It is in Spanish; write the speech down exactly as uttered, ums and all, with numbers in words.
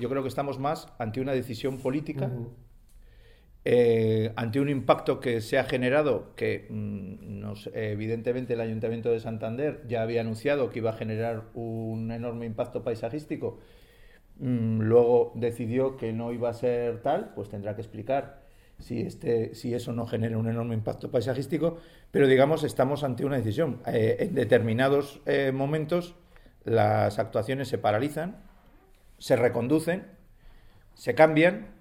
yo creo que estamos más ante una decisión política, uh-huh. eh, ante un impacto que se ha generado, que mmm, nos, evidentemente el Ayuntamiento de Santander ya había anunciado que iba a generar un enorme impacto paisajístico, mmm, luego decidió que no iba a ser tal, pues tendrá que explicar si, este, si eso no genera un enorme impacto paisajístico, pero digamos estamos ante una decisión. Eh, en determinados eh, momentos las actuaciones se paralizan, se reconducen, se cambian